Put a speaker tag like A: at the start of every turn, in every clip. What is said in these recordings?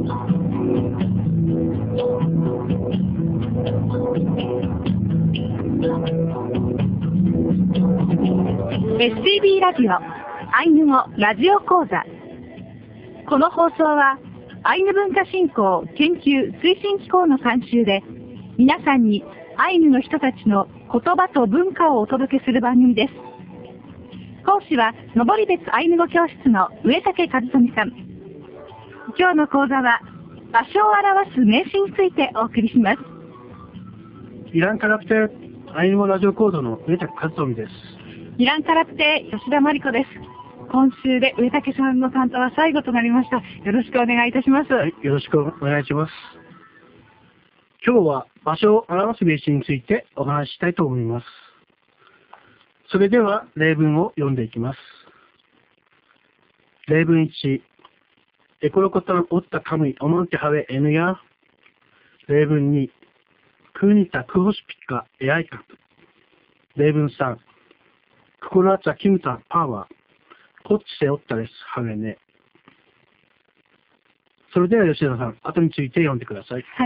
A: STB ラジオアイヌ語ラジオ講座。この放送はアイヌ文化振興研究推進機構の監修で、皆さんにアイヌの人たちの言葉と文化をお届けする番組です。講師は登別アイヌ語教室の植竹和富さん。今日の講座は場所を表す名詞についてお送りします。
B: イランカラプテアイヌ語ラジオ講座の植竹和富です。
A: イランカラプテ吉田真理子です。今週で植竹さんの担当は最後となりました。よろしくお願いいたします。
B: はい、よろしくお願いします。今日は場所を表す名詞についてお話ししたいと思います。それでは例文を読んでいきます。例文1、エコロコタンオッタカムイオモンテハウェエヌヤ。例文2、クーニタクホスピカエアイカ。例文3、クコラチャキムタパワーコッチセオッタレスハウェネ。それでは吉田さん、後について読んでください。
A: はい。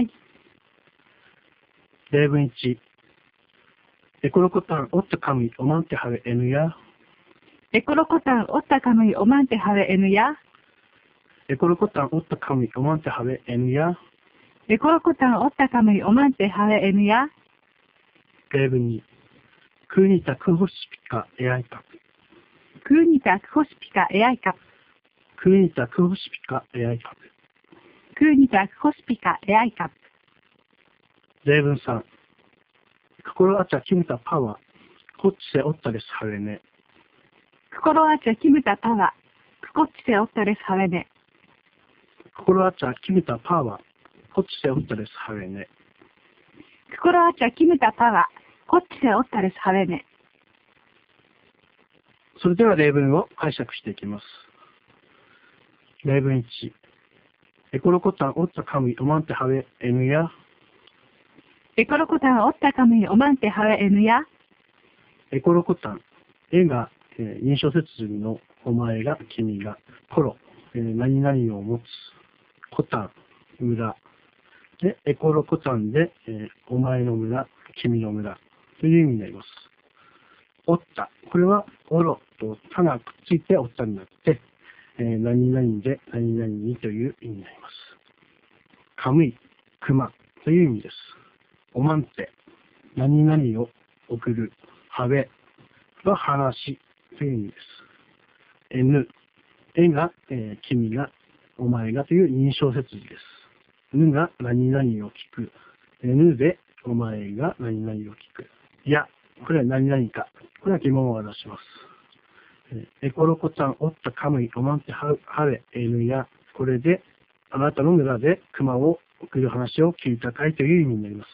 B: 例文1、エコロコタンオッタカムイオマンテハウェエヌヤ。
A: エコロコタンオッタカムイオマンテハウェエヌヤ。
B: エコロコタンオッタカムイオマンテハウェエヌヤ。
A: エコロコタンオッタカムイオマンテハウェエヌヤ。
B: 例文2、クーニタクホスピカエアイカ。
A: クーニタクホスピカエアイカ。
B: クーニタクホスピカエアイカ。
A: クーニタクホスピカエアイカ。
B: 例文3、クコロアチャキムタパワーコッチセオッタレスハウェネ。
A: クコロアチャキムタパワクコッチセオッタレスハウェネ。
B: クコロアチャキムタパワーコッチセオッタレスハウェネ。
A: クコロアチャキムタパワコッチセオッタレスハウェネ。
B: それでは例文を解釈していきます。例文1、エコロコタンオッタカムイオマンテハウェエヌヤ。
A: エコロコタンオッタカムイオマンテハウェエヌヤ。
B: エコロコタン、エが、認証接続のお前が君が、コロ、何々を持つ、コタン、村。で、エコロコタンで、お前の村、君の村という意味になります。オッタ、これはオロとタがくっついてオッタになって、何々で何々にという意味になります。カムイ、クマという意味です。オマンテ、何々を送る、ハベは話という意味です。エヌ、エが、君が、お前がという認証接続です。ヌが何々を聞く。ヌでお前が何々を聞く。や、これは何々か。これは疑問を表します。エコロコタンオッタカムイオマンテハレエヌや。これであなたの村で熊を送る話を聞いたかいという意味になります。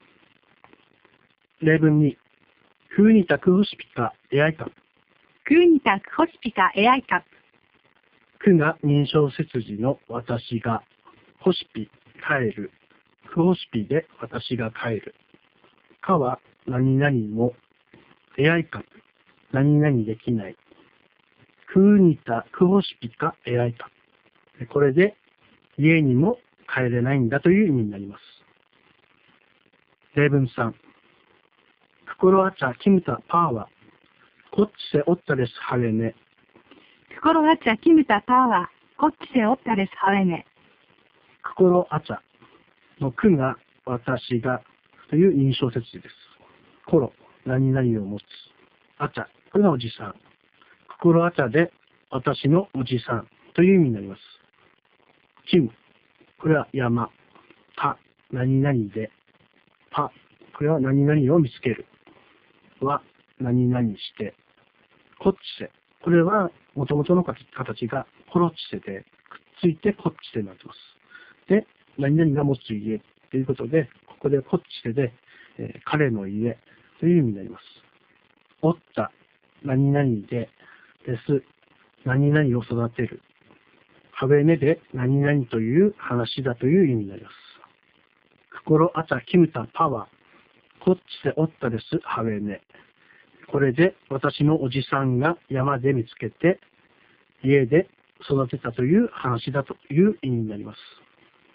B: 例文2、フーニタクホスピカエアイカ。
A: クーニタクホスピカエアイカ。
B: クが認証接続の私が、ホスピ、帰る。クホスピで私が帰る。かは何々も、エアイカ、何々できない。クーニタクホスピカエアイカ。これで家にも帰れないんだという意味になります。例文3、クコロアチャキムタパーワ、コッチセオッタレスハレネ。
A: クコロアチャキムタパワコッチセオッタレスハレネ。
B: クコロアチャのクが私がという認証接続です。コロ、何々を持つ。アチャ、これがおじさん。クコロアチャで私のおじさんという意味になります。キム、これは山。パ、何々で。パ、これは何々を見つける。は、何々して。コッチセ、これは元々の形がコロッチセで、くっついてコッチセになっています。で、何々が持つ家ということで、ここでコッチセで、彼の家という意味になります。おった、何々で、です。何々を育てる。ハベネで何々という話だという意味になります。クコロアチャキムタパワー。コッチセオッタです。ハベネ。これで私のおじさんが山で見つけて家で育てたという話だという意味になります。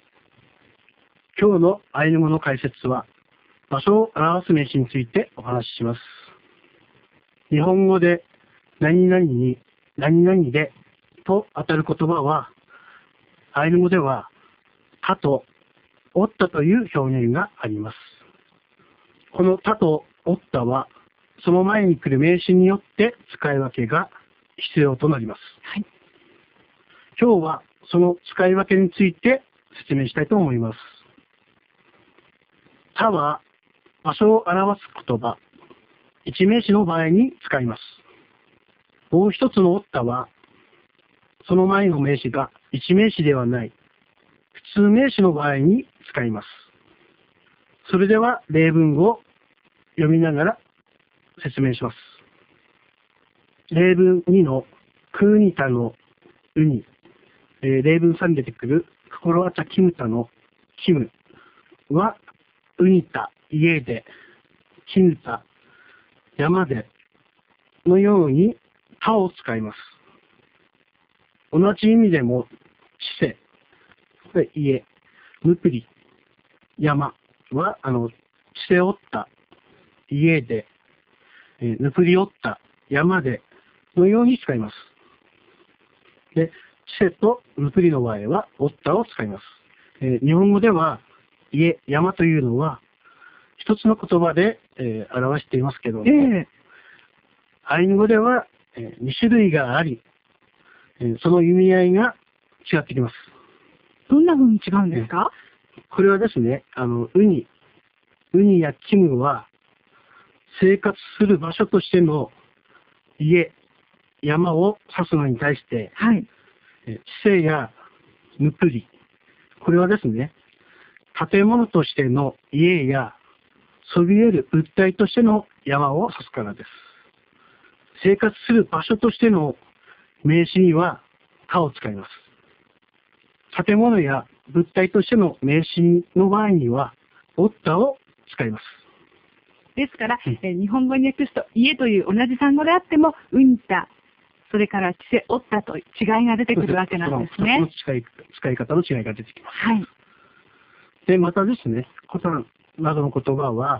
B: 今日のアイヌ語の解説は、場所を表す名詞についてお話しします。日本語で何々に何々でと当たる言葉は、アイヌ語では、たとおったという表現があります。このたとおったは、その前に来る名詞によって使い分けが必要となります。
A: はい。
B: 今日はその使い分けについて説明したいと思います。たは場所を表す言葉、一名詞の場合に使います。もう一つのおったは、その前の名詞が一名詞ではない普通名詞の場合に使います。それでは例文を読みながら説明します。例文2のクーニタのウニ、例文3に出てくるクコロアチャキムタのキムはウニタ、家で、キムタ、山でのようにタを使います。同じ意味でもチセ、家、ムプリ、山はチセおった家で、ヌプリおった山でのように使います。で、チセとヌプリの場合はおったを使います。日本語では家、山というのは一つの言葉で、表していますけど、アイヌ語では、2種類があり、その意味合いが違ってきます。
A: どんな風に違うんですか？
B: これはですね、ウニやキムは生活する場所としての家、山を指すのに対して、
A: はい。
B: 地勢やヌプリ、これはですね、建物としての家やそびえる物体としての山を指すからです。生活する場所としての名詞には他を使います。建物や物体としての名詞の場合にはおったを使います。
A: ですから、日本語に訳すと家という同じ単語であってもウニタ、それからチセおったと違いが出てくるわけなんですね。
B: その使い方の違いが出てきます。
A: はい。
B: で、またですね、コタンなどの言葉は、
A: はい。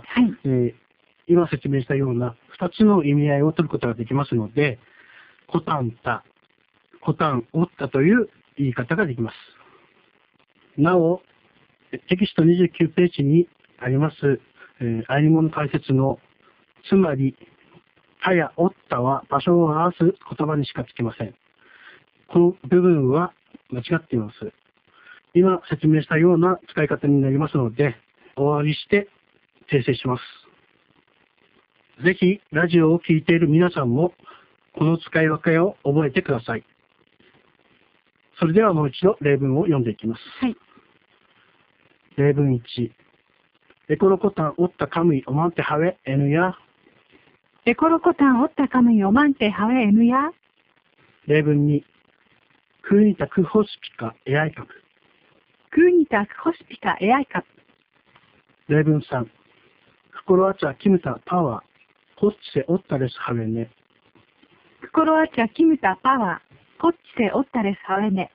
B: 今説明したような2つの意味合いを取ることができますので、コタンタ、コタンおったという言い方ができます。なお、テキスト29ページにあります、アイヌ語の解説の、つまり、たやおったは場所を表す言葉にしかつきません。この部分は間違っています。今説明したような使い方になりますので、おわりして訂正します。ぜひ、ラジオを聞いている皆さんも、この使い分けを覚えてください。それではもう一度例文を読んでいきます。
A: はい。
B: 例文1。エコロコタンおったカムイオマンテハウェエヌヤ。
A: エコロコタンおったカムイオマンテハウェエヌヤ。
B: 例文2。クーニタクホスピカエアイカプ。
A: クーニタクホスピカエアイカプ。
B: 例文3。クコロアチャキムタパワー。コッチセオッタレスハウェネ。
A: クコロアチャキムタパワー。コッチセオッタレスハウェネ。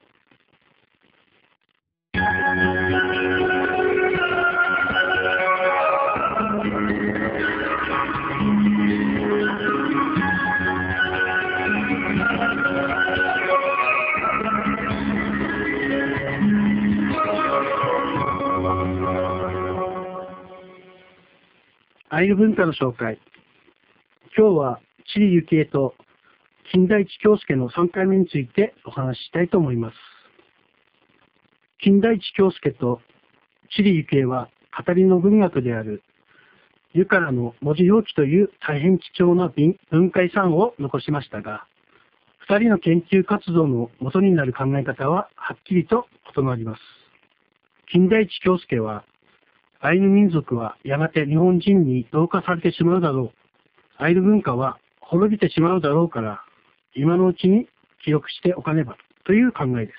B: アイヌ文化の紹介。今日はチリユキエと金田一京介の3回目についてお話ししたいと思います。金田一京介とチリユキエは語りの文学であるユカラの文字表記という大変貴重な文化遺産を残しましたが、2人の研究活動の元になる考え方ははっきりと異なります。金田一京介はアイヌ民族はやがて日本人に同化されてしまうだろう。アイヌ文化は滅びてしまうだろうから、今のうちに記憶しておかねばという考えです。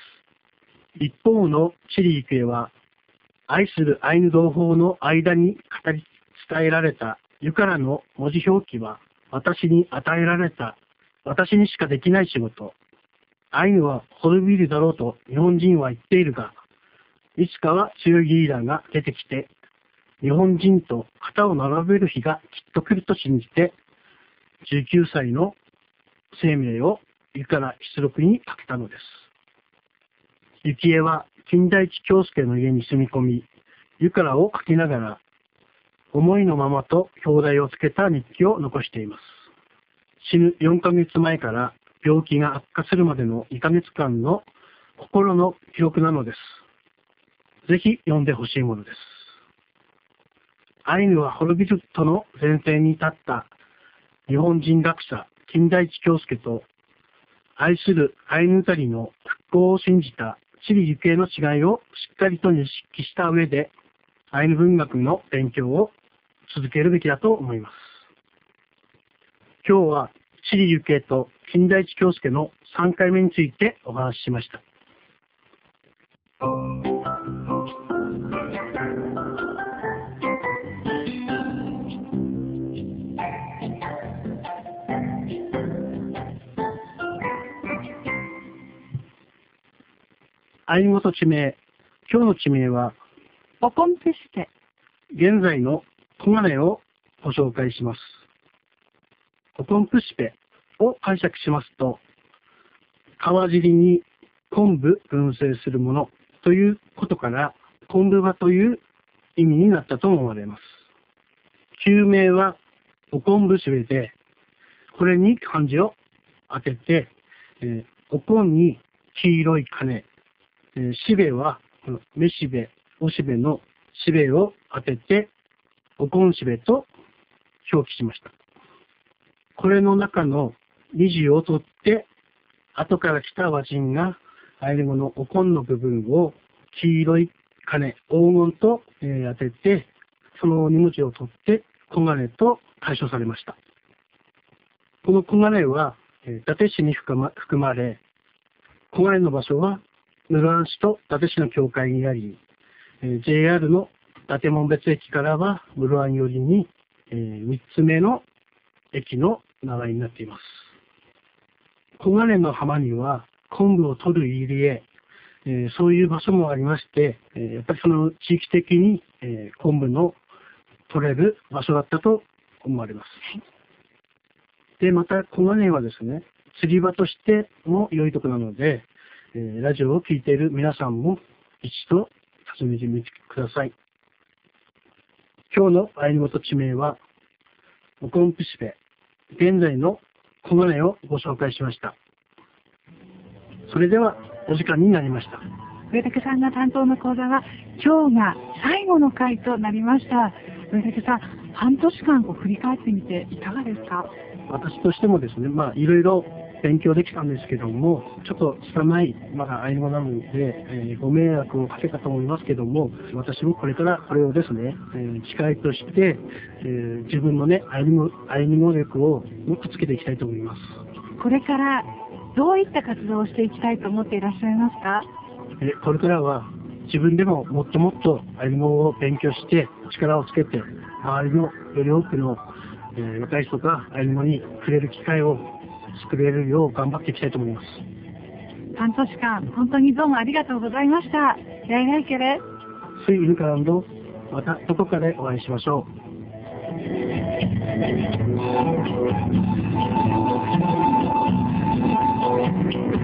B: 一方のチリユキエは、愛するアイヌ同胞の間に語り伝えられたユカラの文字表記は、私に与えられた、私にしかできない仕事。アイヌは滅びるだろうと日本人は言っているが、 いつかは強いリーダーが出てきて、日本人と肩を並べる日がきっと来ると信じて、19歳の生命を湯から出力にかけたのです。幸恵は金田一京介の家に住み込み、湯からを書きながら、思いのままと表題をつけた日記を残しています。死ぬ4ヶ月前から病気が悪化するまでの2ヶ月間の心の記録なのです。ぜひ読んでほしいものです。アイヌは滅びるとの前提に立った日本人学者金田一京介と愛するアイヌ歌りの復興を信じた地理行の違いをしっかりと認識した上でアイヌ文学の勉強を続けるべきだと思います。今日は地理行と金田一京介の3回目についてお話ししました。アイヌ語と地名、今日の地名は、
A: オコンプシペ。
B: 現在のコガネをご紹介します。オコンプシペを解釈しますと、川尻に昆布群生するものということから、昆布場という意味になったと思われます。旧名はオコンブシベで、これに漢字を当てて、おこんに黄色い鐘、しべは、このめしべ、おしべのしべを当てて、おこんしべと表記しました。これの中の2字を取って、後から来た和人が、アイヌ語のおこんの部分を黄色い鐘、黄金と、当てて、その2文字を取って、黄金と解消されました。この黄金は、伊達市に含まれ、黄金の場所は、室蘭市と伊達市の境界にあり、JR の伊達門別駅からは室蘭寄りに、3つ目の駅の名前になっています。黄金の浜には昆布を取る入り江、そういう場所もありまして、やっぱりその地域的に、昆布の取れる場所だったと思われます。で、また黄金はですね、釣り場としても良いところなので、ラジオを聞いている皆さんも一度訪ねてみてください。今日のアイヌ語と地名は、オコンプシペ、現在の黄金をご紹介しました。それではお時間になりました。
A: 上竹さんが担当の講座は今日が最後の回となりました。上竹さん、半年間振り返ってみていかがですか？
B: 私としてもですね、いろいろ勉強できたんですけども、ちょっと拙い、まだアイヌ語なので、ご迷惑をかけたと思いますけども、私もこれからこれをですね、機会として、自分のね、アイヌ語力をもっとつけていきたいと思います。
A: これからどういった活動をしていきたいと思っていらっしゃいますか？
B: これからは自分でももっともっとアイヌ語を勉強して力をつけて、周りのより多くの、若い人がアイヌ語に触れる機会を作れるよう頑張っていきたいと思います。
A: 半年間、本当にどうもありがとうございました。やいやいけれ。
B: スイイルカランド、またどこかでお会いしましょう。